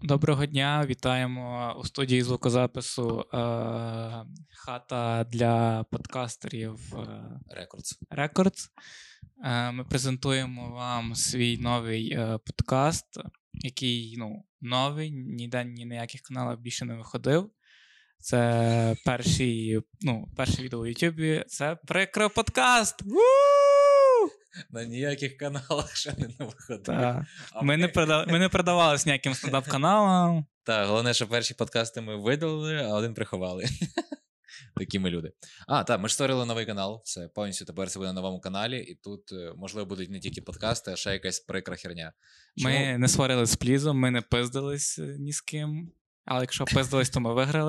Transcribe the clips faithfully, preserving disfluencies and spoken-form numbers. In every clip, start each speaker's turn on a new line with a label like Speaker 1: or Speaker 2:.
Speaker 1: Доброго дня, вітаємо у студії звукозапису е, хата для подкастерів
Speaker 2: Records.
Speaker 1: Records. Е, ми презентуємо вам свій новий е, подкаст, який ну, новий, ніде ні на яких каналах більше не виходив. Це перший, ну, перше відео у Ютубі. Це прикро подкаст!
Speaker 2: На ніяких каналах ще не виходить.
Speaker 1: Ми, ми... Не продав... ми не продавалися ніяким стендап-каналам.
Speaker 2: Так, головне, що перші подкасти ми видалили, а один приховали. Такі ми люди. А, так, ми ж створили новий канал. Це повністю тепер це буде на новому каналі. І тут, можливо, будуть не тільки подкасти, а ще якась прикра херня.
Speaker 1: Чому? Ми не сварили з плізом, ми не пиздились ні з ким. Але якщо пиздились, то ми виграли.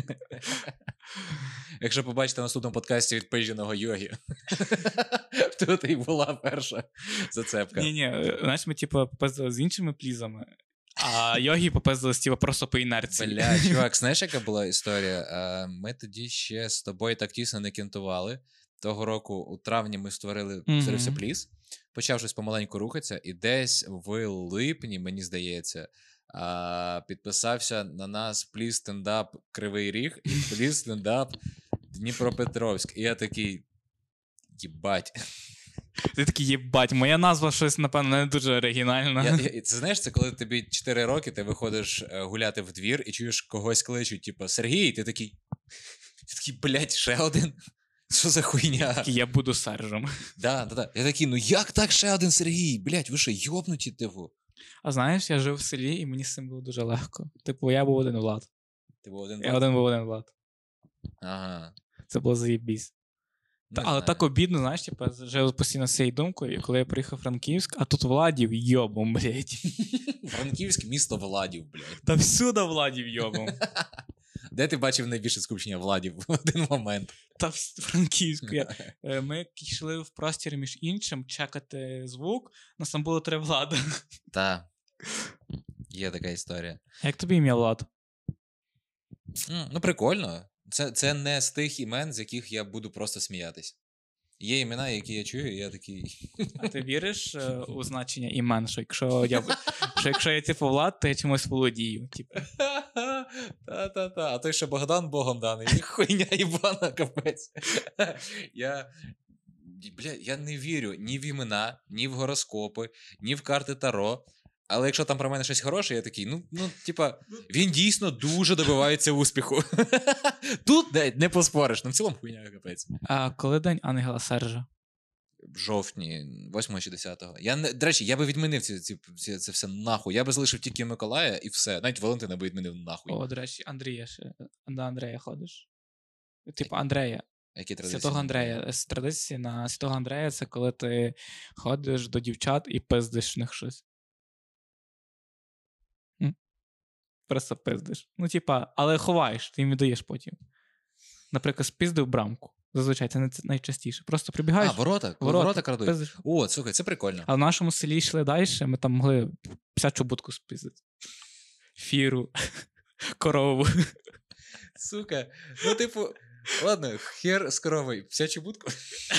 Speaker 2: Якщо побачите на наступному подкасті від пиженого Йогі, тут і була перша зацепка.
Speaker 1: Ні-ні, знаєш, ми типу попиздили з іншими плізами, а Йогі попиздились типу просто по інерції.
Speaker 2: Бля, чувак, знаєш, яка була історія? Ми тоді ще з тобою так тісно не кентували. Того року у травні ми створили створився mm-hmm. пліз, почав щось помаленьку рухатися, і десь в липні, мені здається, А, підписався на нас пліз стендап Кривий Ріг і пліз стендап Дніпропетровськ. І я такий, єбать.
Speaker 1: Ти такий, єбать, моя назва щось, напевно, не дуже оригінальна.
Speaker 2: Я, я, це знаєш, це коли тобі чотири роки, ти виходиш гуляти в двір і чуєш когось кличуть, типу, Сергій, ти такий, ти такий, блядь, ще один? Що за хуйня?
Speaker 1: Я буду Сержем.
Speaker 2: Да, да, да. Я такий, ну як так ще один Сергій? Блядь, ви що, йобнуті, типу?
Speaker 1: А знаєш, я жив в селі, і мені з цим було дуже легко. Типу, я був один Влад.
Speaker 2: Ти був один
Speaker 1: Влад? Я один був один Влад.
Speaker 2: Ага.
Speaker 1: Це було заєбісь. Та, але так обідно, знаєш, типу, жив постійно з цією думкою, і коли я приїхав в Франківськ, а тут Владів йобом, блядь.
Speaker 2: Франківськ – місто Владів, блядь.
Speaker 1: Та всюди Владів йобом.
Speaker 2: Де ти бачив найбільше скупчення Владів в один момент?
Speaker 1: Та в Франківську. Ми йшли в простір між іншим чекати звук, нас там було три Влада.
Speaker 2: Так. Є така історія.
Speaker 1: Як тобі ім'я Влад?
Speaker 2: Mm, ну, прикольно. Це, це не з тих імен, з яких я буду просто сміятись. Є імена, які я чую, і я такий...
Speaker 1: А ти віриш е, у значення імен, що якщо я, що якщо я типу Влад, то я чимось володію? Типу.
Speaker 2: Та-та-та. А той, що Богдан Богом даний. Хуйня Івана, капець. Я... Бля, я не вірю ні в імена, ні в гороскопи, ні в карти Таро. Але якщо там про мене щось хороше, я такий, ну, ну, типа, він дійсно дуже добивається успіху. Тут не, не поспориш, ну в цілому хуйня, капець.
Speaker 1: А коли день Ангела Сержа?
Speaker 2: В жовтні, восьмого чи десятого. Я, до речі, я би відмінив ці, ці, ці, це все нахуй. Я би залишив тільки Миколая і все. Навіть Валентина би відмінив нахуй.
Speaker 1: О, до речі, Андрія ще. До Андрея ходиш? Типу Андрея.
Speaker 2: Які традиції?
Speaker 1: Святого Андрея. З традиції на Святого Андрея це коли ти ходиш до дівчат і пиздиш в них щось. Просто пиздиш. Ну, типа, але ховаєш, ти їм віддаєш потім. Наприклад, спиздив брамку. Зазвичай, це найчастіше. Просто прибігаєш.
Speaker 2: А, ворота? Ворота, ворота крадуть? Пиздиш. О, слухай, це прикольно.
Speaker 1: А в нашому селі йшли далі, ми там могли псячу будку спиздити. Фіру, корову.
Speaker 2: Сука, ну типу, ладно, хер з коровою, псячу будку.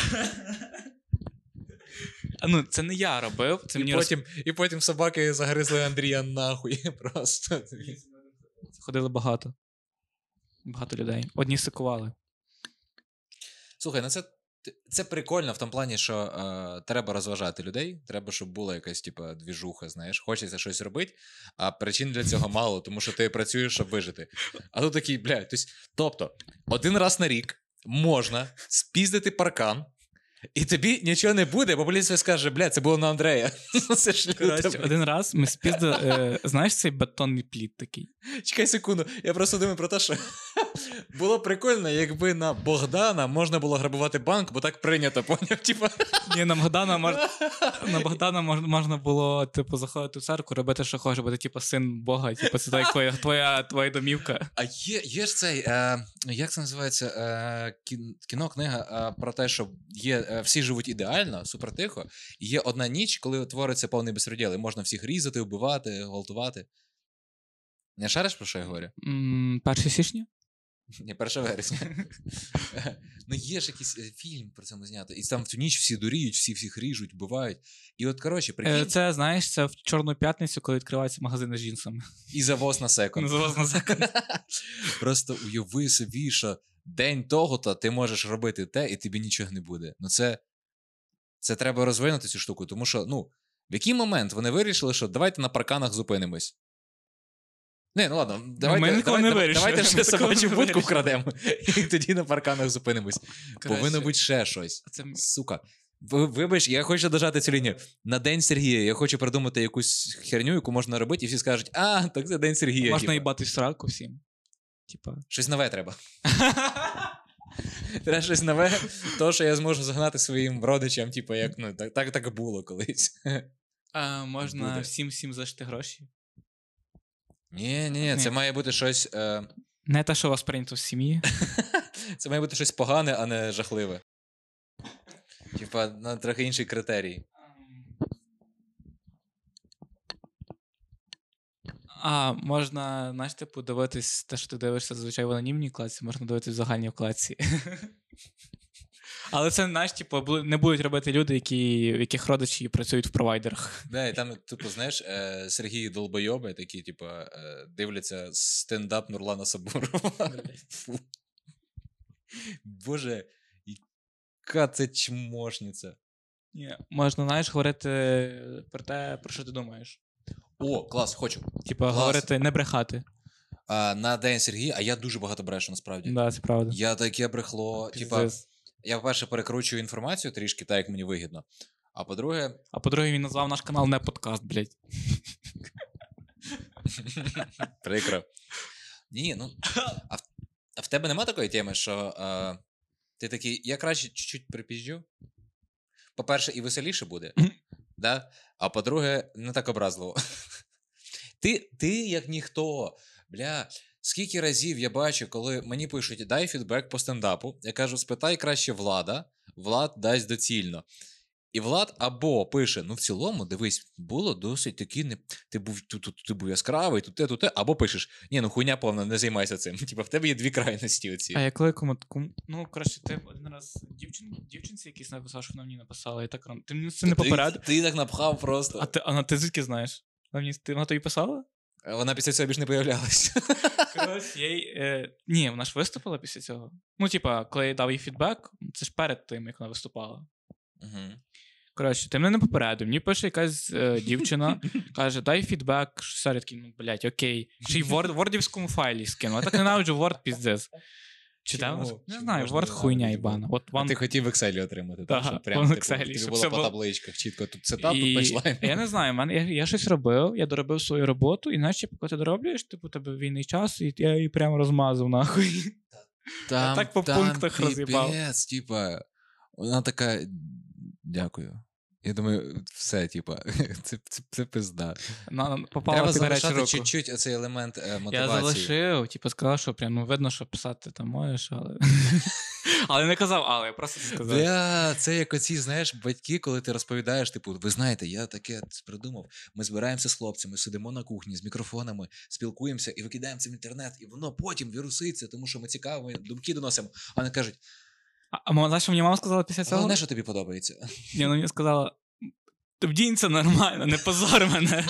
Speaker 1: А, ну, це не я робив. Це
Speaker 2: і,
Speaker 1: мені
Speaker 2: потім,
Speaker 1: роз...
Speaker 2: і потім собаки загризли Андрія нахуй. Просто.
Speaker 1: Ходили багато. Багато людей. Одні сикували.
Speaker 2: Слухай, ну це, це прикольно в тому плані, що е, треба розважати людей. Треба, щоб була якась, типа, двіжуха, знаєш. Хочеться щось робити, а причин для цього мало, тому що ти працюєш, щоб вижити. А тут такий, блядь, тобто, один раз на рік можна спіздити паркан, і тобі нічого не буде, бо поліція скаже, бля, це було на Андрея. Це ж
Speaker 1: Коротше, один раз ми спіздили, е, знаєш цей бетонний пліт такий?
Speaker 2: Чекай секунду, я просто думаю про те, що було прикольно, якби на Богдана можна було грабувати банк, бо так прийнято, поняв? Типа...
Speaker 1: Ні, на Богдана, мож... на Богдана мож... можна було, типу, заходити в церкву, робити, що хочеш, бо ти, типу, син Бога, типу, це так, твоя, твоя, твоя домівка.
Speaker 2: А є, є ж цей, е, як це називається, е, кіно, книга е, про те, що є, е, всі живуть ідеально, супер тихо, і є одна ніч, коли твориться повний безпреділ, і можна всіх різати, вбивати, гвалтувати. Не шариш, про що я говорю?
Speaker 1: першого січня?
Speaker 2: Ні, перше вересня. Ну, є ж якийсь фільм про це знято. І там в цю ніч всі дуріють, всі всіх ріжуть, вбивають. І от, коротше, прикинь...
Speaker 1: Це, знаєш, це в Чорну п'ятницю, коли відкриваються магазини з джинсами.
Speaker 2: І завоз на секунд.
Speaker 1: Завоз на секунд.
Speaker 2: Просто уяви собі, що день того-то ти можеш робити те, і тобі нічого не буде. Ну, це... Це треба розвинути цю штуку, тому що, ну, в який момент вони вирішили, що давайте на парканах зупинимось. Не, ну ладно, давайте,
Speaker 1: ми
Speaker 2: давайте,
Speaker 1: давайте,
Speaker 2: давайте ще собачу будку
Speaker 1: вирішили.
Speaker 2: вкрадемо, і тоді на парканах зупинимось.
Speaker 1: Краще.
Speaker 2: Повинно бути ще щось.
Speaker 1: Це...
Speaker 2: Сука. Вибач, я хочу дожати цю лінію. На День Сергія я хочу придумати якусь херню, яку можна робити, і всі скажуть, а, так це День Сергія.
Speaker 1: Можна
Speaker 2: типа.
Speaker 1: їбати в сраку всім. Типа.
Speaker 2: Щось нове треба. Треба щось нове, то, що я зможу загнати своїм родичам, типу, як, ну, так, так, так було колись.
Speaker 1: А можна
Speaker 2: Буде.
Speaker 1: всім-всім зашити гроші?
Speaker 2: Ні, ні, ні, це
Speaker 1: Ні.
Speaker 2: має бути щось... Е...
Speaker 1: Не те, що у вас прийнято в сім'ї.
Speaker 2: Це має бути щось погане, а не жахливе. Типа, на трохи інший критерій.
Speaker 1: А, можна, знаєш, типу, дивитись те, що ти дивишся зазвичай в анонімній класі, можна дивитись в загальній класі. Але це, знаєш, типу, бу- не будуть робити люди, які, в яких родичі працюють в провайдерах.
Speaker 2: Да, і там, типу, знаєш, е, Сергій Долбойоби, такі, типу, е, дивляться стендап Нурлана Сабурова. Фу. Боже, яка це чмошниця.
Speaker 1: Ні, можна, знаєш, говорити про те, про що ти думаєш.
Speaker 2: О, клас, хочу.
Speaker 1: Типа,
Speaker 2: Клас.
Speaker 1: говорити, не брехати.
Speaker 2: А, на День Сергія, а я дуже багато брешу, насправді.
Speaker 1: Да, це правда.
Speaker 2: Я таке брехло, типа,
Speaker 1: Пиздец.
Speaker 2: я, по-перше, перекручую інформацію трішки, так, як мені вигідно. А по-друге,
Speaker 1: А по-друге, він назвав наш канал не подкаст, блядь.
Speaker 2: прикро. Ні, ну, а в, а в тебе нема такої теми, що е, ти такий, я краще чуть-чуть припізджу? По-перше, і веселіше буде, да? А по-друге, не так образливо. Ти, ти як ніхто, бля, скільки разів я бачу, коли мені пишуть, дай фідбек по стендапу, я кажу, спитай краще Влада, Влад дасть доцільно. І Влад або пише, ну в цілому, дивись, було досить таки, не... ти, був, тут, тут, ти був яскравий, тут те, тут те, або пишеш, ні, ну хуйня повна, не займайся цим. Типа в тебе є дві крайності оці.
Speaker 1: А я коли кому... кому... Ну, коротше, ти один раз дівчин... дівчинці якийсь написав, що вона мені написала, і так рано. Ти мені це не попередив.
Speaker 2: Ти, ти так напхав просто.
Speaker 1: А ти, а ти звідки знаєш? Вона, мені... ти... вона тобі писала?
Speaker 2: Вона після цього більш не появлялась.
Speaker 1: Коротше, я їй... Е... Ні, вона ж виступила після цього. Ну, типа, коли я дав їй фідбек, це ж перед тим, як вона виступала.
Speaker 2: Угу.
Speaker 1: Коротше, ти мене не попередив. Мені пише якась е, дівчина, каже, дай фідбек, що я такий, ну, блядь, окей. Ще й в Word, вордівському файлі скину. Я так ненавиджу Word, піздець. Читав?
Speaker 2: Чому?
Speaker 1: Не
Speaker 2: Чому
Speaker 1: знаю,
Speaker 2: можна
Speaker 1: Word хуйня
Speaker 2: ненавидіти
Speaker 1: їбана.
Speaker 2: Word?
Speaker 1: От
Speaker 2: А
Speaker 1: вам...
Speaker 2: ти хотів в Excel отримати, так?
Speaker 1: Ага,
Speaker 2: Щоб прям,
Speaker 1: в
Speaker 2: типу,
Speaker 1: Excel,
Speaker 2: тобі
Speaker 1: щоб
Speaker 2: було
Speaker 1: все
Speaker 2: по
Speaker 1: було-
Speaker 2: табличках, чітко, тут цитат, тут
Speaker 1: І...
Speaker 2: панчлайн.
Speaker 1: Я не знаю, man, я, я щось робив, я доробив свою роботу, і знаєш, типу, коли ти дороблюєш, типу, тебе вільний час, і я її прямо розмазав, нахуй.
Speaker 2: Там,
Speaker 1: так по
Speaker 2: там
Speaker 1: пунктах роз'їбав.
Speaker 2: піпець, типа, вона така, дякую. Я думаю, все, типа, це, це, це пизда.
Speaker 1: На, попала
Speaker 2: Треба
Speaker 1: під гарячу
Speaker 2: залишати
Speaker 1: руку.
Speaker 2: чуть-чуть оцей елемент е,
Speaker 1: Я
Speaker 2: мотивації.
Speaker 1: залишив, типу, сказав, що прям, ну, видно, що писати там можеш, але... але не казав, але, я просто це сказав.
Speaker 2: Бля, це як оці, знаєш, батьки, коли ти розповідаєш, типу, ви знаєте, я таке придумав, ми збираємося з хлопцями, сидимо на кухні з мікрофонами, спілкуємося і викидаємо це в інтернет, і воно потім віруситься, тому що ми цікаві, думки доносимо. А вони кажуть,
Speaker 1: А, а мо- знаєш, що мені мама сказала після цього?
Speaker 2: головне, що тобі подобається.
Speaker 1: Ні, вона мені сказала, вдінься нормально, не позор мене.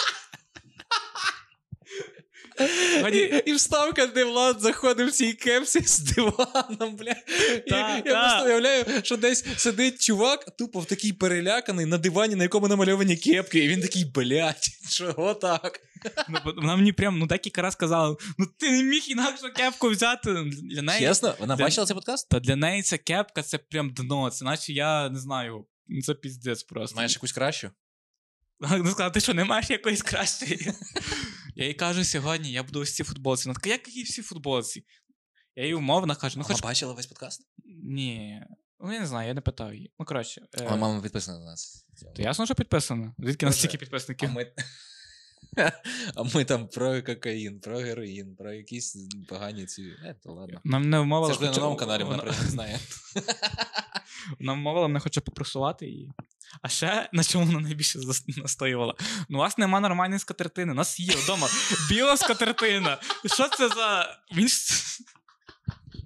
Speaker 2: І, і вставка, де Влад заходив в цій кепсі з диваном, бля.
Speaker 1: Та,
Speaker 2: І,
Speaker 1: та.
Speaker 2: я просто уявляю, що десь сидить чувак, тупо в такий переляканий, на дивані, на якому намальовані кепки, і він такий, блядь, чого так?
Speaker 1: Ну, бо вона мені прям, ну, декілька раз сказала, ну, ти не міг інакшу кепку взяти. Для неї,
Speaker 2: Чесно? Вона
Speaker 1: для-
Speaker 2: бачила цей подкаст?
Speaker 1: Та для неї ця кепка, це прям дно, це наче я, не знаю, ну, це піздець просто.
Speaker 2: Маєш якусь кращу?
Speaker 1: Вона сказала, ти що, не маєш якоїсь кращої? Я їй кажу сьогодні, я буду ось ці футболці. Вона така, як які всі футболці? Я їй умовно кажу, ну
Speaker 2: Вона
Speaker 1: хоч...
Speaker 2: бачила весь подкаст?
Speaker 1: Ні, ну я не знаю, я не питав її. Ну, коротше. Е...
Speaker 2: Вона, мама, підписана на нас.
Speaker 1: То ясно, що підписано. Звідки
Speaker 2: Боже.
Speaker 1: настільки
Speaker 2: А
Speaker 1: підписників?
Speaker 2: ми... а ми там про кокаїн, про героїн, про якісь погані ці... Е, то ладно.
Speaker 1: Нам не вмовила...
Speaker 2: Це ж буде на
Speaker 1: хоча-
Speaker 2: новому каналі, вона
Speaker 1: вона-
Speaker 2: про це не знає.
Speaker 1: Нам вмовила, мене хоче попросувати її. А ще, на чому вона найбільше зас- настоювала? Ну, у вас нема нормальної скатертини. У нас є вдома біла скатертина. Що це за... Він ж...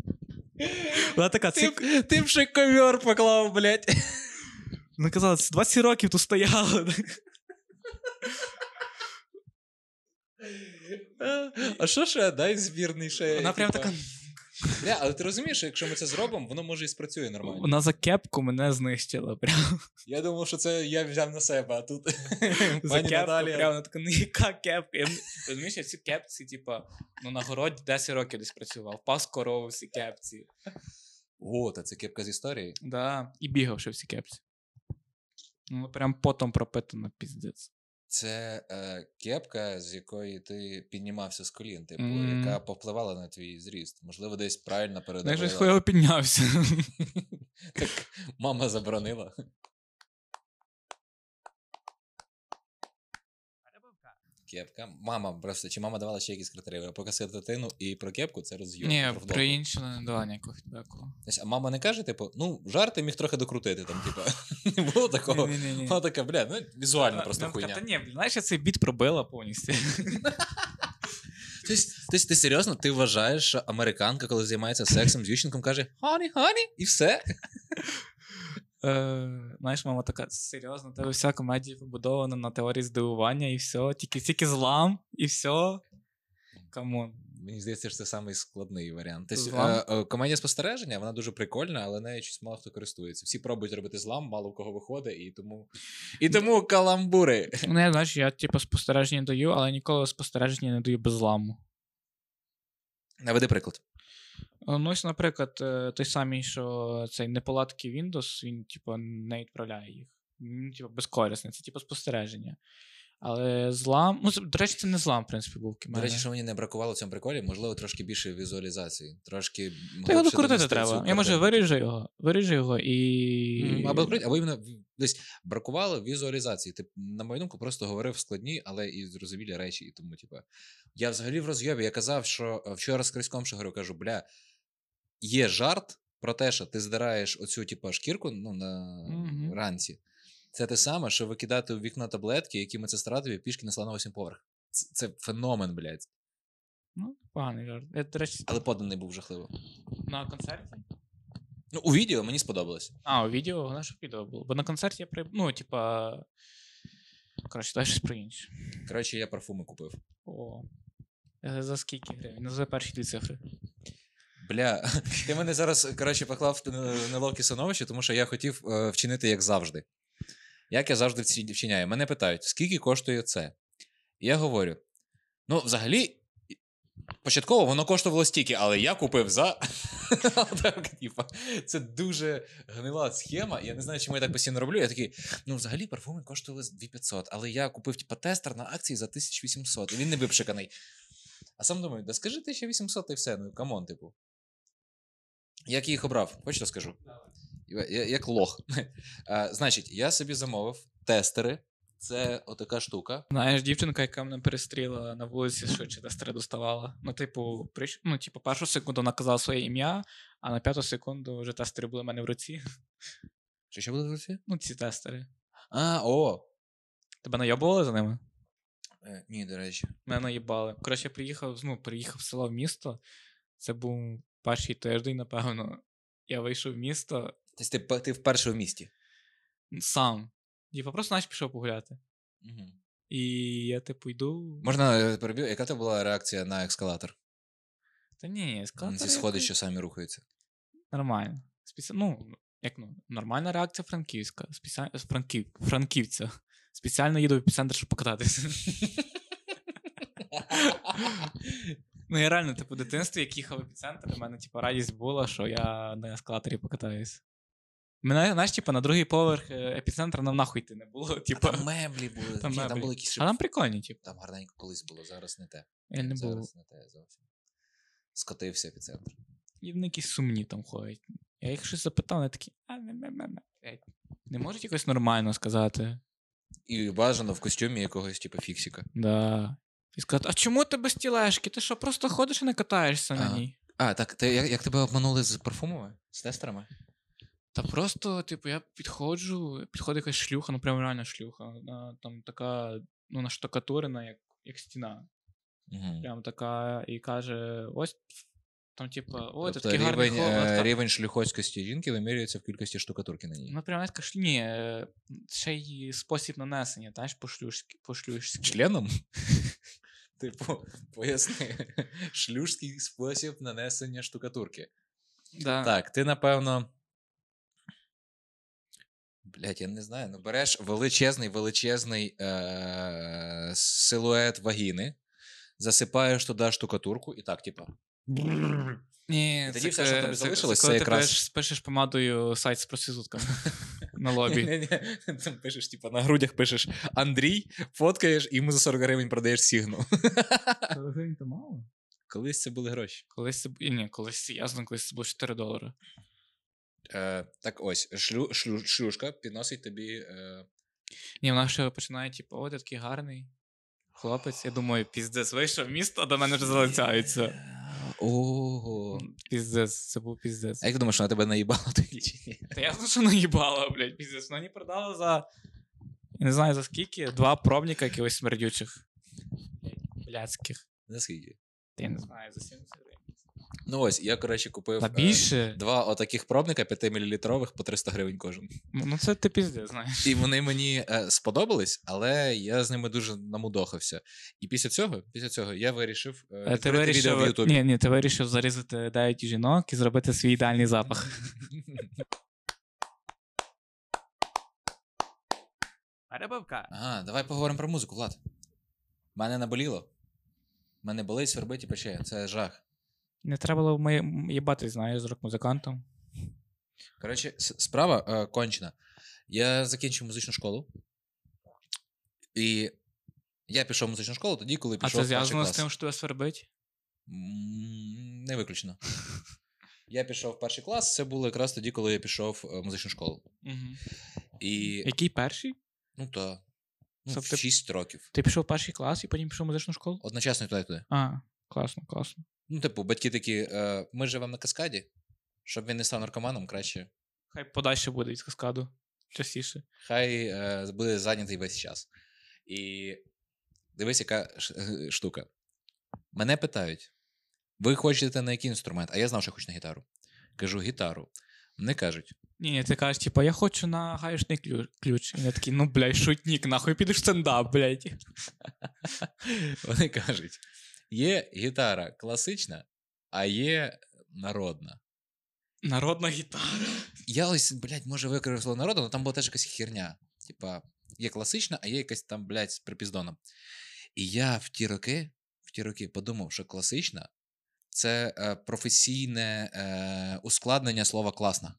Speaker 1: Вона така,
Speaker 2: Ти,
Speaker 1: цик.
Speaker 2: б- ти б ще ковер поклав, блядь.
Speaker 1: Вона казала, це двадцять років тут стояло.
Speaker 2: А що ще? Дай збірний ще.
Speaker 1: Вона прям
Speaker 2: типа.
Speaker 1: така...
Speaker 2: Бля, але ти розумієш, що якщо ми це зробимо, воно може і спрацює нормально.
Speaker 1: Вона за кепку мене знищила. Прям.
Speaker 2: Я думав, що це я взяв на себе, а тут
Speaker 1: За
Speaker 2: пані
Speaker 1: кепку,
Speaker 2: Наталія.
Speaker 1: прям, вона така, ну яка кепка? Я, розумієш, я в цій кепці, типа, ну на городі десять років десь працював, пас корову в цій кепці.
Speaker 2: О, та це кепка з історії.
Speaker 1: Да, і бігав ще в цій кепці. Ну, прям потом пропитано, піздець.
Speaker 2: Це е, кепка, з якої ти піднімався з колін, типу,
Speaker 1: Мгм.
Speaker 2: яка повпливала на твій зріст. Можливо, десь правильно
Speaker 1: Ну, я
Speaker 2: передавала.
Speaker 1: щось хуйово піднявся.
Speaker 2: Так мама заборонила. Кепка. Мама просто, чи мама давала ще якісь критерії? Поки дитину і про кепку це роз'єм.
Speaker 1: Ні,
Speaker 2: про вдову.
Speaker 1: про інше не дала ніякого фідбеку.
Speaker 2: Тобто, а мама не каже, типу, ну, жарти міг трохи докрутити, там, типу, не було такого.
Speaker 1: Ні-ні-ні.
Speaker 2: Вона така, бля, ну, візуально просто
Speaker 1: Вона така,
Speaker 2: хуйня.
Speaker 1: Та ні, блін, знаєш, я цей біт пробила повністю.
Speaker 2: Тобто, тобто, ти серйозно, ти вважаєш, що американка, коли займається сексом з дівчинком, каже «honey, honey» і все?
Speaker 1: Е, знаєш, мама така, серйозно, у тебе вся комедія побудована на теорії здивування і все, тільки, тільки злам і все. Камон.
Speaker 2: Мені здається, що це самий складний варіант. Тобто,
Speaker 1: Злам?
Speaker 2: е, е, комедія спостереження, вона дуже прикольна, але нею щось мало хто користується. Всі пробують робити злам, мало у кого виходить, і тому, і тому каламбури.
Speaker 1: Ну, я, знаєш, я, типу, спостереження даю, але ніколи спостереження не даю без зламу.
Speaker 2: Наведи приклад.
Speaker 1: Ну, ось, наприклад, е, той самий, що цей неполадки Windows, він, типу, не відправляє їх. Він, типу, безкорисний, це, типу, спостереження. Але злам, ну, це, до речі, це не злам, в принципі, був в
Speaker 2: До речі, що мені не бракувало в цьому приколі, можливо, трошки більше візуалізації. Трошки...
Speaker 1: Та його
Speaker 2: глибше
Speaker 1: докрутити
Speaker 2: донести
Speaker 1: треба.
Speaker 2: цю
Speaker 1: Я, може,
Speaker 2: картинку.
Speaker 1: виріжу його, виріжу його і...
Speaker 2: М, Або, круть- або іменно десь бракувало візуалізації. Ти, на мою думку, просто говорив складні, але і зрозумілі речі. І тому, типу, я взагалі в розйобі. Я казав, що е, вчора з Криськом ще говорю, кажу, бля, є жарт про те, що ти здираєш оцю, типу, шкірку, ну, на
Speaker 1: Мгм.
Speaker 2: ранці. Це те саме, що викидати у вікно таблетки, які медсестра тобі пішки несла на восьмий поверх. Це, це феномен, блядь.
Speaker 1: Ну, поганий жарт. Я, до речі,
Speaker 2: Але поданий був жахливо.
Speaker 1: на концерті?
Speaker 2: Ну, у відео мені сподобалось.
Speaker 1: А, у відео, головне, щоб відео було. Бо на концерті я при... Ну, типа... Коротше, давай щось про інше.
Speaker 2: Коротше, я парфуми купив.
Speaker 1: О. Е, За скільки гривень? Назви перші дві цифри.
Speaker 2: Бля, ти мене зараз, коротше, поклав в неловке становище, тому що я хотів е, вчинити як завжди. Як я завжди вці- вчиняю. Мене питають, скільки коштує це? І я говорю, ну, взагалі, початково воно коштувало стільки, але я купив за... Так, типа, це дуже гнила схема. Я не знаю, чому я так постійно роблю. Я такий, ну, взагалі, парфуми коштували дві тисячі п'ятсот, але я купив, типа, тестер на акції за тисячу вісімсот, і він не випшиканий. А сам думаю, да скажи тисяча вісімсот і все, ну, камон, типу. Як я їх обрав? Хочеш розкажу? Я, я, як лох. А, значить, я собі замовив тестери. Це отака штука.
Speaker 1: Знаєш, дівчинка, яка мене перестріла на вулиці, швидше тестери доставала. Ну, типу, приш... ну, типу, першу секунду вона казала своє ім'я, а на п'яту секунду вже тестери були в мене в руці.
Speaker 2: Чи ще буде в руці?
Speaker 1: Ну, ці тестери.
Speaker 2: А, о!
Speaker 1: Тебе наєбували за ними?
Speaker 2: Е, ні, до речі.
Speaker 1: Мене наїбали. Коротше, я приїхав, ну, приїхав в село в місто. Це був перший тиждень, напевно. Я вийшов в місто
Speaker 2: Тобто ти, ти вперше в місті.
Speaker 1: сам. Типу, просто наче пішов погуляти.
Speaker 2: Угу.
Speaker 1: І я, типу, йду.
Speaker 2: Можна е, переб'ю? Яка тебе була реакція на ескалатор?
Speaker 1: Та ні, сказати.
Speaker 2: Ці сходи, що самі рухаються.
Speaker 1: Нормально. Спеці... Ну, як ну, нормальна реакція франківська. Спеціаль... Франків... Франківця. Спеціально їду в епіцентр, щоб покататися. Ну, я реально, типу, в дитинстві, як їхав в епіцентр, у мене, типу, радість була, що я на ескалаторі покатаюсь. Мене, знаєш, типу, на другий поверх епіцентра нам нахуй йти не було. Типу.
Speaker 2: А там меблі були.
Speaker 1: Там,
Speaker 2: Ні,
Speaker 1: меблі.
Speaker 2: там були якісь...
Speaker 1: А там прикольні, типу.
Speaker 2: Там гарненько колись було, зараз не те.
Speaker 1: Я не був.
Speaker 2: Зараз не те зовсім. Скотився епіцентр.
Speaker 1: І вони якісь сумні там ходять. Я їх щось запитав, вони такі, а не не не не не можуть якось нормально сказати.
Speaker 2: І бажано в костюмі якогось, типу, фіксіка.
Speaker 1: Да. І сказати, а чому ти без тілешки? Ти що, просто ходиш і не катаєшся на
Speaker 2: А.
Speaker 1: ній?
Speaker 2: А, так, ти, як, як тебе обманули з парфумами? З тестерами?
Speaker 1: Та просто, типу, я підходжу, підходить якась шлюха, ну прям реально шлюха. Вона там така, ну, наштукатурена, як, як стіна.
Speaker 2: Угу.
Speaker 1: Прям така, і каже, ось Там, типа, о, це
Speaker 2: Тобто
Speaker 1: такий гарний
Speaker 2: рівень,
Speaker 1: хлопець.
Speaker 2: е,
Speaker 1: Та-
Speaker 2: рівень шлюхоцькості жінки вимірюється в кількості штукатурки на ній.
Speaker 1: Ну, прямо навіть кажу, ні, е, ще й спосіб нанесення, знаєш, по-шлюшськи. по-шлюшськи.
Speaker 2: Членом? Типу, поясни. Шлюшський спосіб нанесення штукатурки.
Speaker 1: Да.
Speaker 2: Так, ти, напевно. Блять, я не знаю. Ну, береш величезний, величезний е- силует вагіни, засипаєш туди штукатурку і так, типа.
Speaker 1: Ні,
Speaker 2: І тоді
Speaker 1: це,
Speaker 2: все, що
Speaker 1: к-
Speaker 2: тобі
Speaker 1: це,
Speaker 2: залишилось,
Speaker 1: це коли
Speaker 2: це
Speaker 1: ти
Speaker 2: якраз-
Speaker 1: пишеш, пишеш помадою сайт з проститутками на лобі.
Speaker 2: Ні-ні, там пишеш, типа, на грудях пишеш Андрій, фоткаєш і йому за сорок гривень продаєш сігну.
Speaker 1: сорок гривень то мало?
Speaker 2: Колись це були гроші.
Speaker 1: Колись це, б- і ні, колись, ясно, колись це було чотири долари.
Speaker 2: Е, так ось, шлю, шлю, шлюшка підносить тобі. Е...
Speaker 1: Ні, вона ще починає, типу, о, ти такий гарний хлопець. Я думаю, піздець, вийшов в місто, а до мене вже залицяються.
Speaker 2: Ого.
Speaker 1: Піздець, це був піздець.
Speaker 2: А як ти думаєш, вона тебе наїбала тоді чи ні?
Speaker 1: Та ясно, що наїбала, блядь, піздець. Вона мені продала за, я не знаю за скільки, два пробника якихось смердючих. Блядських.
Speaker 2: За скільки?
Speaker 1: Я не знаю, за сімдесят гривень.
Speaker 2: Ну ось, я, коротше, купив
Speaker 1: Та
Speaker 2: е,
Speaker 1: більше?
Speaker 2: два отаких пробника п'ятимілілітрових по триста гривень кожен.
Speaker 1: Ну це ти піздець, знаєш.
Speaker 2: І вони мені е, сподобались, але я з ними дуже намудохався. І після цього, після цього я вирішив е,
Speaker 1: Ти
Speaker 2: відкрити відео в
Speaker 1: вирішив,
Speaker 2: Ютубі.
Speaker 1: ні, ні, ти вирішив зарізати дев'ять жінок і зробити свій ідеальний запах. Перебивка.
Speaker 2: Ага, давай поговоримо про музику, Влад. Мене наболіло. Мене болить, свербить і пече. Це жах.
Speaker 1: Не треба було ми їбати, знаєш, з рок-музикантом.
Speaker 2: Коротше, с- справа е, кончена. Я закінчив музичну школу. І я пішов в музичну школу тоді, коли
Speaker 1: А
Speaker 2: пішов
Speaker 1: це
Speaker 2: в перший
Speaker 1: зв'язано з
Speaker 2: клас.
Speaker 1: тим, що тебе свербить?
Speaker 2: М, Не виключно. Я пішов в перший клас, це було якраз тоді, коли я пішов в музичну школу.
Speaker 1: Угу.
Speaker 2: І,
Speaker 1: Який перший?
Speaker 2: ну то, ну,
Speaker 1: Тобто-
Speaker 2: в шість років.
Speaker 1: Ти пішов в перший клас і потім пішов в музичну школу?
Speaker 2: Одночасно і туди, і туди.
Speaker 1: А, класно, класно.
Speaker 2: Ну, типу, батьки такі, е, ми живемо на Каскаді, щоб він не став наркоманом, краще.
Speaker 1: Хай подальше буде від каскаду. Частіше.
Speaker 2: Хай е, буде зайнятий весь час. І дивись, яка ш- е, штука. Мене питають: ви хочете на який інструмент? А я знав, що я хочу на гітару. Кажу, гітару. Вони кажуть:
Speaker 1: Ні, ні, ти кажеш, типа, я хочу на гаєшний ключ. ключ. І я такий, ну, блядь, шутник, нахуй підеш в стендап, блядь.
Speaker 2: вони кажуть, є гітара класична, а є народна.
Speaker 1: Народна гітара.
Speaker 2: Я ось, блядь, може викрив слово народу, але там була теж якась херня. Типа, є класична, а є якась там, блядь, з припіздоном. І я в ті роки, в ті роки подумав, що класична — це е, професійне е, ускладнення слова класна.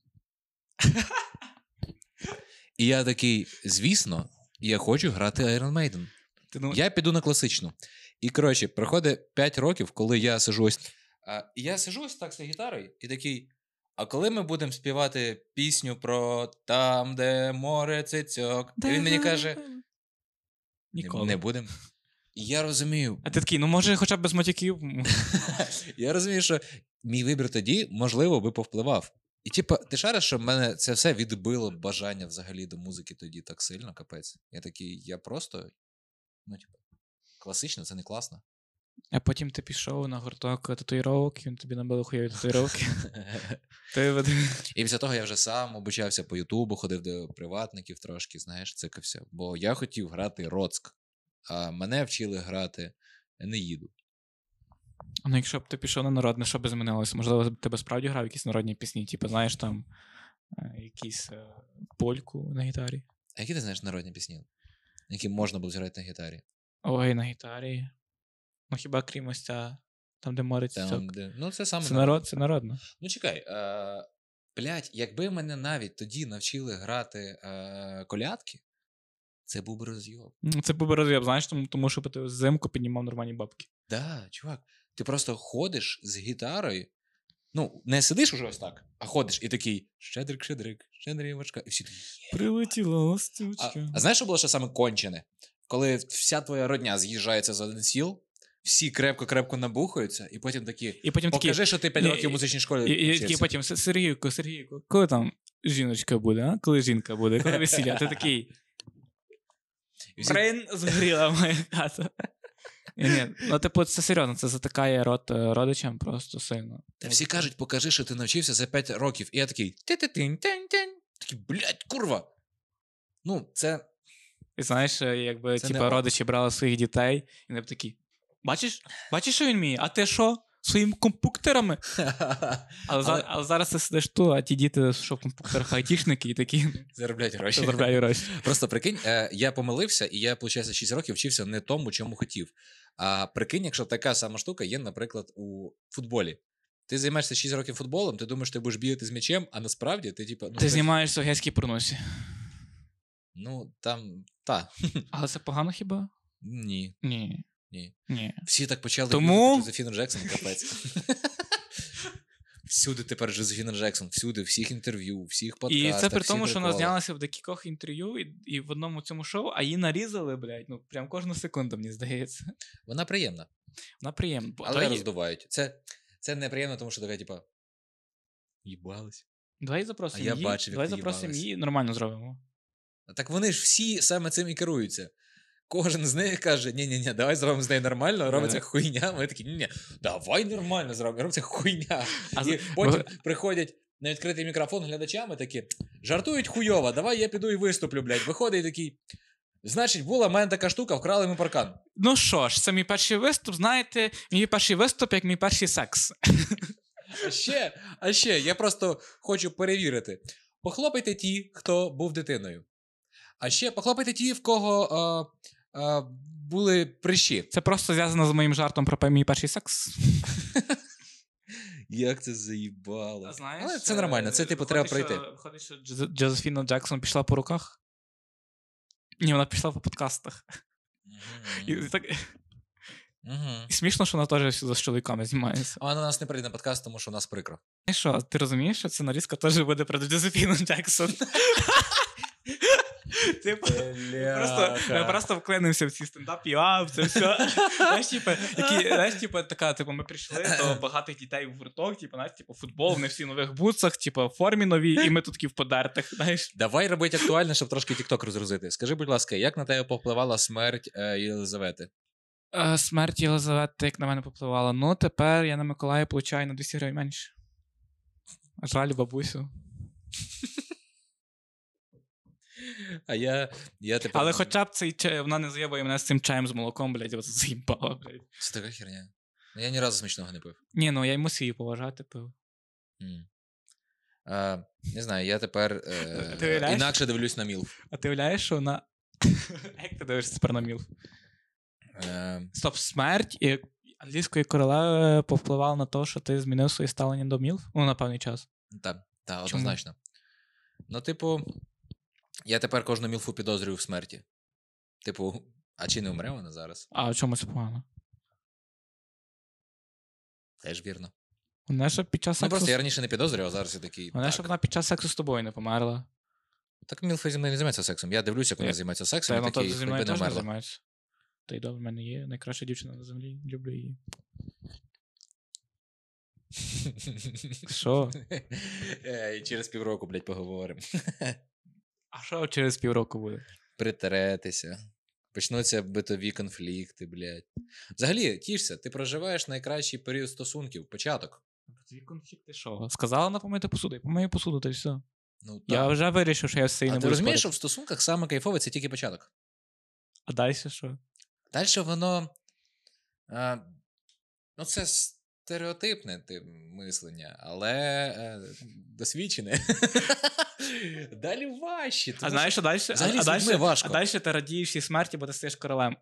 Speaker 2: І я такий, звісно, я хочу грати Iron Maiden.
Speaker 1: Ти, ну,
Speaker 2: Я піду на класичну. І, коротше, проходить п'ять років, коли я сижу ось. А, і я сижу ось так з гітарою, і такий: а коли ми будемо співати пісню про там, де море цицьок? І він мені каже:
Speaker 1: Ніколи.
Speaker 2: не, не будемо. І я розумію,
Speaker 1: А ти такий, ну може хоча б без матюків?
Speaker 2: я розумію, що мій вибір тоді, можливо, би повпливав. І типа, ти шариш, що в мене це все відбило бажання взагалі до музики тоді так сильно, капець. Я такий, я просто, ну, типа, класично, це не класно.
Speaker 1: А потім ти пішов на гурток татуїровок, і він тобі набили хуйові татуїровки. Ти веди.
Speaker 2: І після того я вже сам обучався по Ютубу, ходив до приватників трошки, знаєш, цикався. Бо я хотів грати Роцк, а мене вчили грати Енеїду.
Speaker 1: Ну, якщо б ти пішов на народне, що б змінилося? Можливо, ти б справді грав якісь народні пісні, типу, знаєш, там, е, якісь е, польку на гітарі.
Speaker 2: А які ти знаєш народні пісні, які можна було зіграти на гітарі?
Speaker 1: Ой, на гітарі. Ну, хіба крім ось ця, там, де море
Speaker 2: Там,
Speaker 1: цицьок.
Speaker 2: де... Ну, це саме.
Speaker 1: Це народ, це народно.
Speaker 2: Ну, чекай, е... блядь, якби мене навіть тоді навчили грати е... колядки, це був би розйоб.
Speaker 1: Ну, це був би роз'єб, знаєш, тому, тому що ти взимку піднімав нормальні бабки.
Speaker 2: Да, чувак, ти просто ходиш з гітарою, ну, не сидиш уже ось так, а ходиш і такий щедрик, щедрик, щедрівочка, і всі такі.
Speaker 1: Прилетіла
Speaker 2: А,
Speaker 1: ласточка.
Speaker 2: а знаєш, що було ще саме кончене? Коли вся твоя родня з'їжджається за один стіл, всі крепко-крепко набухаються, і потім такі,
Speaker 1: І потім такі,
Speaker 2: покажи, що ти п'ять
Speaker 1: Ні,
Speaker 2: років в музичній школі
Speaker 1: і, і такі
Speaker 2: вчився.
Speaker 1: потім, «С- Сергійко, Сергійко, коли там жіночка буде, а? Коли жінка буде, коли весілля? А ти такий,
Speaker 2: І всі,
Speaker 1: Брейн згоріла моя хата. Ні, ні, ну, типу, це серйозно, це затикає рот е, родичам просто сильно.
Speaker 2: Та всі кажуть, покажи, що ти навчився за п'ять років. І я такий ти-ти-тинь-тинь-тинь. Такий, блядь, курва. Ну, це...
Speaker 1: І знаєш, е, якби
Speaker 2: Це
Speaker 1: типу,
Speaker 2: не ок.
Speaker 1: родичі брали своїх дітей, і вони б такі, бачиш, бачиш, що він вміє? А ти що? Своїми компуктерами? Але,
Speaker 2: Але-
Speaker 1: за- але зараз ти сидиш тут, а ті діти, що в компуктерах айтішники, і такі
Speaker 2: Заробляють гроші.
Speaker 1: заробляють гроші.
Speaker 2: Просто прикинь, е, я помилився, і я, виходить, шість років вчився не тому, чому хотів. А прикинь, якщо така сама штука є, наприклад, у футболі. Ти займаєшся шість років футболом, ти думаєш, ти будеш бігати з м'ячем, а насправді ти, типу, ну,
Speaker 1: Ти
Speaker 2: це-
Speaker 1: знімаєшся в гейській порносі.
Speaker 2: ну там, та,
Speaker 1: Але це погано хіба?
Speaker 2: ні,
Speaker 1: Ні.
Speaker 2: ні.
Speaker 1: Ні.
Speaker 2: Всі так почали
Speaker 1: Тому-
Speaker 2: бігати Джозефіну Джексон, капець. Всюди тепер Джозефіна Джексон, всюди, всіх інтерв'ю, всіх
Speaker 1: І
Speaker 2: подкастах,
Speaker 1: це при
Speaker 2: всі
Speaker 1: тому, що вона
Speaker 2: приколи.
Speaker 1: знялася в декількох інтерв'ю і, і в одному цьому шоу, а її нарізали, блядь, ну прям кожну секунду, мені здається.
Speaker 2: Вона приємна,
Speaker 1: Вона приємна. Бо-
Speaker 2: але
Speaker 1: давай,
Speaker 2: роздувають. Це, це неприємно, тому що така, типа, їбались.
Speaker 1: давай запросимо
Speaker 2: А я
Speaker 1: її,
Speaker 2: бачив, як
Speaker 1: давай
Speaker 2: ти
Speaker 1: запросимо
Speaker 2: їбалась.
Speaker 1: її і нормально зробимо.
Speaker 2: Так вони ж всі саме цим і керуються. Кожен з них каже, ні-ні-ні, давай зробимо з нею нормально, робиться
Speaker 1: Ага.
Speaker 2: хуйня. Ми такі, ні-ні, давай нормально зробимо, робиться хуйня.
Speaker 1: А
Speaker 2: І
Speaker 1: з-
Speaker 2: потім приходять на відкритий мікрофон глядачами такі, жартують хуйово, давай я піду і виступлю, блядь. Виходить і такий, значить, була в мене така штука, вкрали ми паркан.
Speaker 1: Ну що ж, це мій перший виступ, знаєте, мій перший виступ, як мій перший секс.
Speaker 2: А ще, а ще, я просто хочу перевірити. Похлопайте ті, хто був дитиною. А ще похлопайте ті, в кого а, а, були прищі.
Speaker 1: Це просто зв'язано з моїм жартом про мій перший секс.
Speaker 2: Як це заїбало.
Speaker 1: А знаєш,
Speaker 2: Але це нормально, це
Speaker 1: е,
Speaker 2: типу
Speaker 1: виходить,
Speaker 2: треба пройти.
Speaker 1: Що, виходить, що Джоз- Джозефіна Джексон пішла по руках? Ні, вона пішла по подкастах. І,
Speaker 2: Мгм.
Speaker 1: так,
Speaker 2: Мгм.
Speaker 1: і смішно, що вона теж з чоловіками знімається.
Speaker 2: А вона на нас не прийде на подкаст, тому що у нас прикро.
Speaker 1: Знаєш що, ти розумієш, що ця нарізка теж буде про Джозефіну Джексон? Типу, ми просто, ми просто вклинимося в ці стендап а це все. Знаєш, типу, які, знаєш, типу, така, типу, ми прийшли до багатих дітей в гурток, типу, знаєш, типу, футбол, вони всі в нових бутсах, типу, в формі нові, і ми тут такі в подертих, знаєш.
Speaker 2: Давай робити актуально, щоб трошки TikTok розгрузити. Скажи, будь ласка, як на тебе повпливала смерть е, Єлизавети?
Speaker 1: Е, Смерть Єлизавети, як на мене попливала. Ну, тепер я на Миколая получаю на двісті гривень менше. Жаль, бабусю.
Speaker 2: А я, я тепер...
Speaker 1: Але хоча б цей чай, вона не заєбує мене з цим чаєм з молоком, блядь, оце заїбала, блядь.
Speaker 2: Це така херня. Я ні разу смачного не пив.
Speaker 1: Ні, ну я й мусив її поважати, пив.
Speaker 2: М. А, не знаю, я тепер е,
Speaker 1: Ти уявляєш?
Speaker 2: інакше дивлюсь на мілф.
Speaker 1: А ти уявляєш, що вона. Як ти дивишся тепер на міл?
Speaker 2: Е,
Speaker 1: Стоп, смерть і англійської королеви повпливала на те, що ти змінив своє ставлення до міл? Ну, на певний час.
Speaker 2: Так, та,
Speaker 1: Чому?
Speaker 2: однозначно. Ну, типу, я тепер кожну мілфу підозрюю в смерті. Типу, а чи не умре вона зараз?
Speaker 1: А в чому це погано?
Speaker 2: Теж вірно.
Speaker 1: Вона ж під час
Speaker 2: Ну,
Speaker 1: сексу.
Speaker 2: просто я раніше не підозрював, а зараз я такий.
Speaker 1: Вона
Speaker 2: так.
Speaker 1: щоб вона під час сексу з тобою не померла.
Speaker 2: Так мілфа зі мною не займається сексом. Я дивлюся, як вона
Speaker 1: Я-
Speaker 2: займається
Speaker 1: Та
Speaker 2: сексом,
Speaker 1: вона
Speaker 2: і такий,
Speaker 1: теж зі
Speaker 2: хоч
Speaker 1: мною
Speaker 2: би не
Speaker 1: теж не
Speaker 2: вмерла.
Speaker 1: займається. Та й добре, в мене є найкраща дівчина на землі. Люблю її. Що?
Speaker 2: Е, і Через півроку, блядь, поговоримо.
Speaker 1: А що через півроку буде?
Speaker 2: Притеретися. Почнуться битові конфлікти, блядь. Взагалі, тішся, ти проживаєш найкращий період стосунків, початок.
Speaker 1: Твій конфлікт ти що? Сказала на помити посуду, я помию посуду, та й все.
Speaker 2: Ну, так.
Speaker 1: Я вже вирішив, що я все і не
Speaker 2: А
Speaker 1: буду
Speaker 2: ти розумієш, що
Speaker 1: спорити.
Speaker 2: в стосунках саме кайфове це тільки початок.
Speaker 1: А далі що?
Speaker 2: Далі воно. А, ну, це стереотипне ти, мислення, але е, досвідчене. Далі важче.
Speaker 1: А
Speaker 2: тому
Speaker 1: знаєш, що далі?
Speaker 2: взагалі
Speaker 1: а,
Speaker 2: з
Speaker 1: а
Speaker 2: людьми
Speaker 1: далі,
Speaker 2: важко.
Speaker 1: а далі ти радієш їй смерті, бо ти стаєш королем.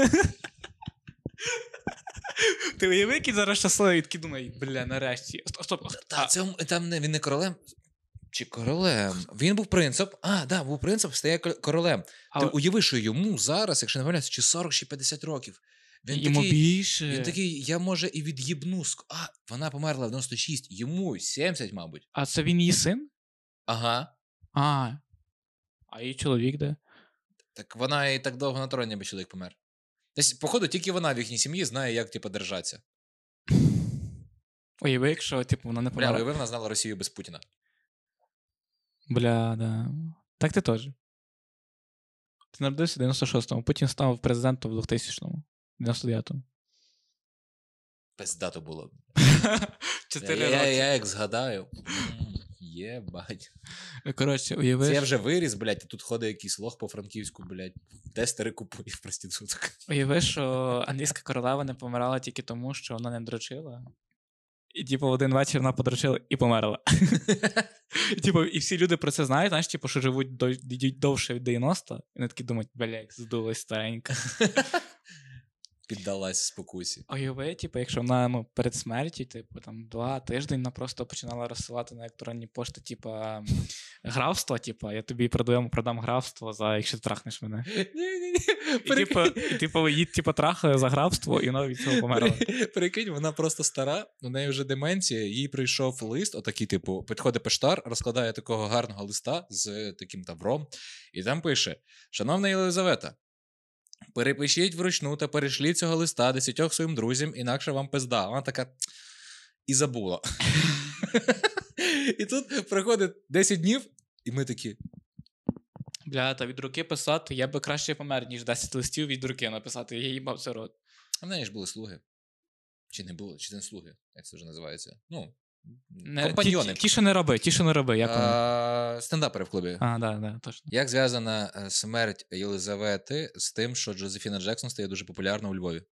Speaker 1: Ти уяви, який зараз щасливий, такий думає, бля, нарешті. Стоп, стоп.
Speaker 2: Та,
Speaker 1: А,
Speaker 2: це, там не, він не королем. Чи королем? Він був принцип. А, да, був принцип, стає кор- королем.
Speaker 1: а
Speaker 2: Ти уяви, що йому зараз, якщо не помиляюсь, чи сорок, чи п'ятдесят років. Він
Speaker 1: йому
Speaker 2: такий,
Speaker 1: більше.
Speaker 2: він такий, я може і від'їбну. ск- А, вона померла в дев'яносто шість, йому сімдесят, мабуть.
Speaker 1: А це він її син?
Speaker 2: Ага.
Speaker 1: А. А її чоловік де?
Speaker 2: Так вона і так довго на троні, бо чоловік помер. Десь, походу, тільки вона в їхній сім'ї знає, як, типу, держатися.
Speaker 1: Уяви, якщо, типу, вона не
Speaker 2: Бля,
Speaker 1: померла.
Speaker 2: уяви, вона знала Росію без Путіна.
Speaker 1: Бля, да. Так ти теж. Ти народився в дев'яносто шостому, Путін став президентом в двохтисячному. В дев'яносто дев'ятому.
Speaker 2: Пиздато було.
Speaker 1: Чотири
Speaker 2: я, я,
Speaker 1: роки.
Speaker 2: я як згадаю. Єбать.
Speaker 1: Коротше, уявиш...
Speaker 2: Це я вже виріс, блядь, і тут ходить якийсь лох по Франківську, блядь, тестери купує в проституток.
Speaker 1: Уявиш, що англійська королева не помирала тільки тому, що вона не дрочила. І, типу, в один вечір вона подрочила і померла. І, типу, і всі люди про це знають, знаєш, типу, що живуть до, довше від дев'яносто, і вони такі думають, блядь, здулась старенька.
Speaker 2: Піддалась спокусі.
Speaker 1: Уяви, типу, якщо вона ну, перед смертю, типу, там, два тижні вона просто починала розсилати на електронні пошти, типу, графство, типу, я тобі продам, продам графство, за, якщо ти трахнеш мене.
Speaker 2: Ні-ні-ні.
Speaker 1: І, типу, і, типу, її, типу, трахали за графство, і вона від цього померла.
Speaker 2: Прикинь, вона просто стара, у неї вже деменція, їй прийшов лист, отакий, типу, підходить поштар, розкладає такого гарного листа з таким тавром, і там пише: «Шановна Єлизавета, перепишіть вручну та перешліть цього листа десятьох своїм друзям, інакше вам пизда». Вона така і забула. І тут проходить десять днів, і ми такі...
Speaker 1: Бля, та від руки писати, я би краще помер, ніж десять листів від руки написати. Я їбав це рот.
Speaker 2: А в неї ж були слуги. Чи не було? Чи це не слуги? Як це вже називається? Ну,
Speaker 1: не,
Speaker 2: компаньйони.
Speaker 1: Ті, ті, що не роби, ті, що не роби. Як
Speaker 2: а, стендапери в клубі.
Speaker 1: А, да, да, точно.
Speaker 2: Як зв'язана смерть Єлизавети з тим, що Джозефіна Джексон стає дуже популярна у Львові?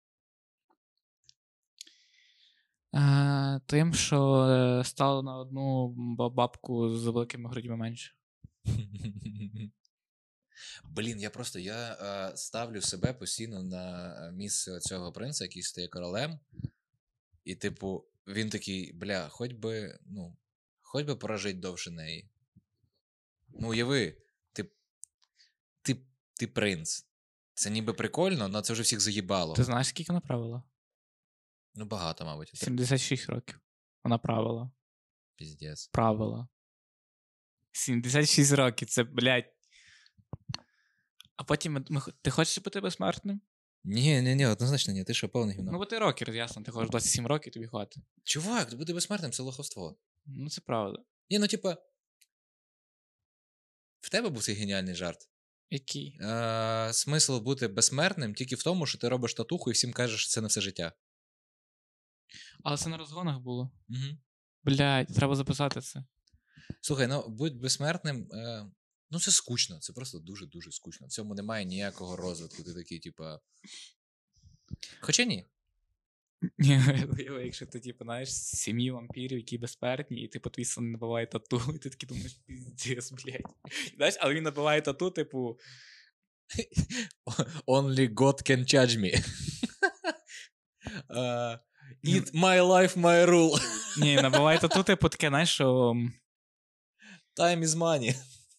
Speaker 1: А, тим, що стало на одну бабку з великими грудьми менше.
Speaker 2: Блін, я просто я е, ставлю себе постійно на місце цього принца, який стає королем. І, типу, він такий, бля, хоч би, ну, хоч би прожить довше неї. Ну, уяви, ти, ти, ти принц. Це ніби прикольно, але це вже всіх заїбало.
Speaker 1: Ти знаєш, скільки вона правила?
Speaker 2: Ну, багато, мабуть.
Speaker 1: сімдесят шість років. Вона правила.
Speaker 2: Піздець.
Speaker 1: Правила. сімдесят шість років, це, блядь. А потім ми, ми, ти хочеш бути безсмертним?
Speaker 2: Ні, ні, ні, однозначно ні, ти що, повний гімно.
Speaker 1: Ну, бо ти рокер, ясно, ти хочеш двадцять сім років, тобі хватить.
Speaker 2: Чувак, бути безсмертним — це лоховство.
Speaker 1: Ну, це правда.
Speaker 2: Ні, ну, типа, в тебе був цей геніальний жарт.
Speaker 1: Який?
Speaker 2: Е, смисл бути безсмертним тільки в тому, що ти робиш татуху і всім кажеш, що це на все життя.
Speaker 1: Але це на розгонах було.
Speaker 2: Угу.
Speaker 1: Блядь, треба записати це.
Speaker 2: Слухай, ну, будь безсмертним, е, ну, це скучно, це просто дуже-дуже скучно. В цьому немає ніякого розвитку. Ти такий, типа... Хоча ні.
Speaker 1: Ні, якщо ти, типу, знаєш, з сім'ї вампірів, які безсмертні, і типу твій сон набиває тату, і ти такий думаєш, піздець, блядь. Знаєш, але він набиває тату, типу...
Speaker 2: Only God can judge me. uh, Eat my life, my rule.
Speaker 1: Ні, набиває тату, типу, таке, знаєш, що...
Speaker 2: Time is money.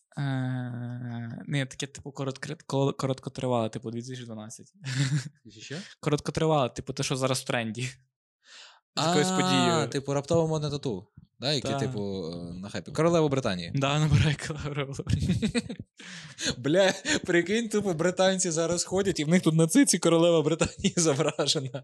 Speaker 1: Е, ні, таке, типу, короткотривале, типу, дві тисячі дванадцять.
Speaker 2: Що?
Speaker 1: Короткотривале, типу, те, що зараз в тренді. З якоюсь подією.
Speaker 2: А, типу, раптово модне тату. Да, які, типу, на хайпі. Королева Британії.
Speaker 1: Да, набирай королеву.
Speaker 2: Бля, прикинь, тупо британці зараз ходять, і в них тут на циці королева Британії зображена.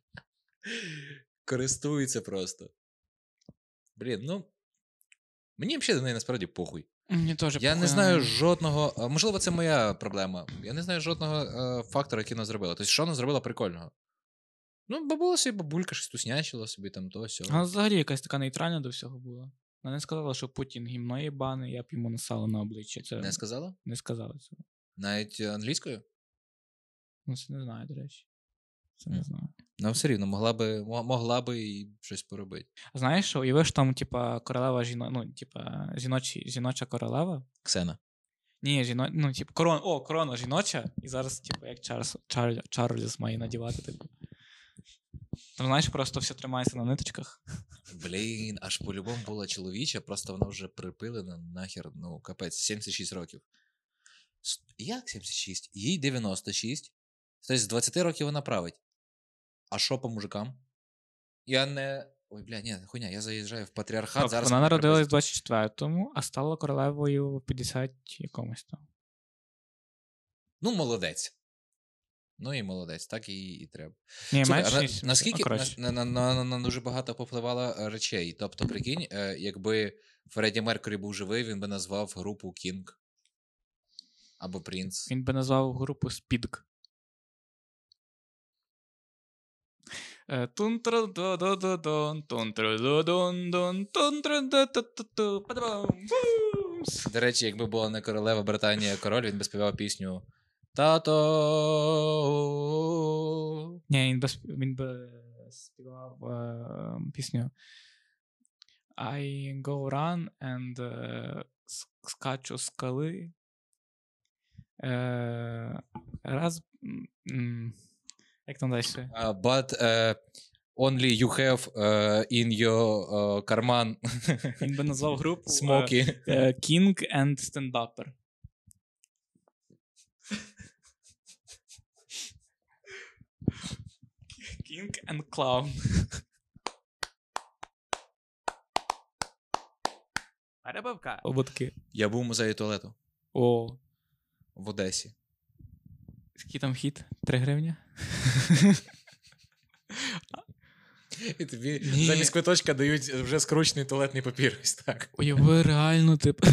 Speaker 2: Користуються просто. Блін, ну, мені взагалі до неї насправді похуй.
Speaker 1: Мені теж
Speaker 2: Я
Speaker 1: похуй.
Speaker 2: не знаю жодного, можливо, це моя проблема. Я не знаю жодного е, фактора, який вона зробила. Тобто, що вона зробила прикольного? Ну, бабула собі, бабулька щось туснячила собі там то сьо.
Speaker 1: Вона взагалі якась така нейтральна до всього була. Вона не сказала, що Путін гімно єбаний, я б йому насала на обличчя. Це...
Speaker 2: Не сказала?
Speaker 1: Не сказала цього.
Speaker 2: Навіть англійською?
Speaker 1: Ну, це не знаю, до речі. Це не знаю.
Speaker 2: Ну, все рівно, могла би, могла би і щось поробити.
Speaker 1: Знаєш, що уявиш там, типа, королева жіно... ну, типа, жіночі... жіноча королева?
Speaker 2: Ксена.
Speaker 1: Ні, жіно... ну, типу, корона, о, корона жіноча, і зараз, типу, як Чарльз, Чарльз, Чарльз має надівати, типу. Там, знаєш, просто все тримається на ниточках.
Speaker 2: Блін, аж по-любому була чоловіча, просто вона вже припилена нахер, ну, капець, сімдесят шість років. Як сімдесят шість? Їй дев'яносто шість. Тобто з двадцяти років вона править. А що по мужикам? Я не... Ой, бля, ні, хуйня, я заїжджаю в патріархат.
Speaker 1: Так,
Speaker 2: зараз
Speaker 1: вона народилась в
Speaker 2: приблизно...
Speaker 1: двадцять четвертому, а стала королевою в п'ятдесят якомусь там.
Speaker 2: Ну, молодець. Ну і молодець, так і, і треба.
Speaker 1: Ні,
Speaker 2: Слухай,
Speaker 1: менше,
Speaker 2: а
Speaker 1: ніж...
Speaker 2: наскільки
Speaker 1: ну,
Speaker 2: на, на, на, на, на дуже багато попливало речей. Тобто, прикинь, е, якби Фредді Меркурі був живий, він би назвав групу Кінг. Або Принц.
Speaker 1: Він би назвав групу Спідк. Е, тун-тра-да-да-да-дон, тун-тра-да-дон-дон, тун-тра-да-та-та-та, па-да-бам, бумс.
Speaker 2: До речі, якби була не королева Британія, а король, він би співав пісню «Тато».
Speaker 1: Ні, він би, сп- він би співав е, пісню I go run and е, с- скачу з скали. Е, раз... м, м, Як там далі?
Speaker 2: Uh, but uh, only you have uh, in your uh, карман
Speaker 1: Він би назвав групу е,
Speaker 2: Смокі.
Speaker 1: е, King and Stand-Upper. King and Clown. Перебивка. Ободки.
Speaker 2: Я був у музеї туалету
Speaker 1: О,
Speaker 2: в Одесі.
Speaker 1: який там хід? Три гривні?
Speaker 2: І тобі
Speaker 1: Ні.
Speaker 2: замість квиточка дають вже скручений туалетний папір. Ось так.
Speaker 1: Уяви реально, типу.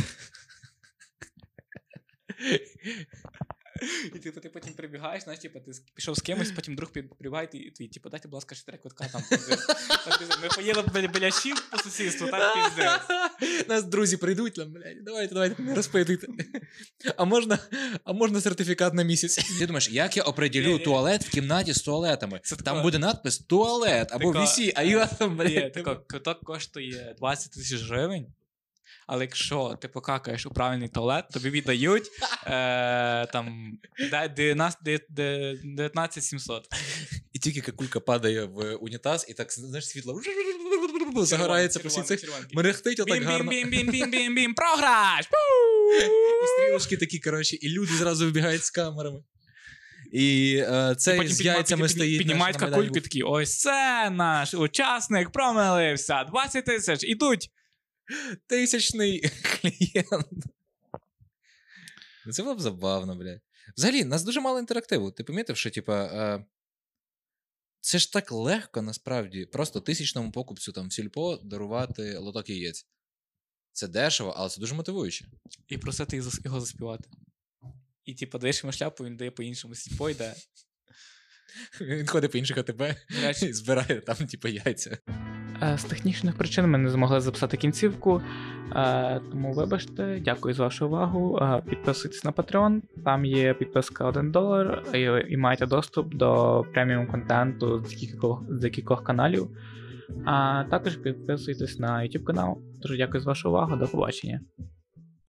Speaker 1: І типу, ти потім прибігаєш, знаєш, типу, ти пішов з кимось, потім друг прибігає, і твій, типу, дайте, будь ласка, ще три квитка там. пиздець. Так, пиздець. Ми поїли біля, біля щів по сусідству, так піздець.
Speaker 2: Нас друзі прийдуть там, блядь, давайте, давайте, не розпитуйте. А можна, а можна сертифікат на місяць? Ти думаєш, як я определю
Speaker 1: Ні-ні.
Speaker 2: туалет в кімнаті з туалетами?
Speaker 1: Це
Speaker 2: Там
Speaker 1: тако-
Speaker 2: буде надпис «Туалет» або
Speaker 1: Така-
Speaker 2: «Вісі», а я там,
Speaker 1: Ні,
Speaker 2: блядь.
Speaker 1: тако, квиток коштує двадцять тисяч гривень, але якщо ти покакаєш у правильний туалет, тобі віддають е, там де- дев'ятнадцять де- дев'ятнадцять сімсот.
Speaker 2: І тільки какулька падає в унітаз, і так, знаєш, світло загорається по всій цих, мерехтить отак гарно.
Speaker 1: Бім-бім-бім-бім-бім-бім, програш!
Speaker 2: І стрілочки такі, коротше, і люди зразу вибігають з камерами. І е, це
Speaker 1: Потім
Speaker 2: з яйцями стоїть.
Speaker 1: піднімають
Speaker 2: наш на Майдані
Speaker 1: какульку і такі, ось це наш учасник промилився, двадцять тисяч, ідуть.
Speaker 2: Тисячний клієнт. Це було б забавно, блядь. Взагалі, нас дуже мало інтерактиву. Ти помітив, що, типа, е, це ж так легко, насправді, просто тисячному покупцю там в сільпо дарувати лоток яєць. Це дешево, але це дуже мотивуюче.
Speaker 1: І просити їх зас- його заспівати. І типу, даєш йому шляпу, він дає по-іншому сільпо йде.
Speaker 2: Він ходить по інших АТБ і збирає там, типу, яйця.
Speaker 1: Е, З технічних причин ми не змогли записати кінцівку, е, тому вибачте, дякую за вашу увагу. Е, Підписуйтесь на Patreon, там є підписка один долар і, і маєте доступ до преміум контенту з декількох, з декількох каналів. А також підписуйтесь на YouTube канал. Дуже дякую за вашу увагу, до побачення.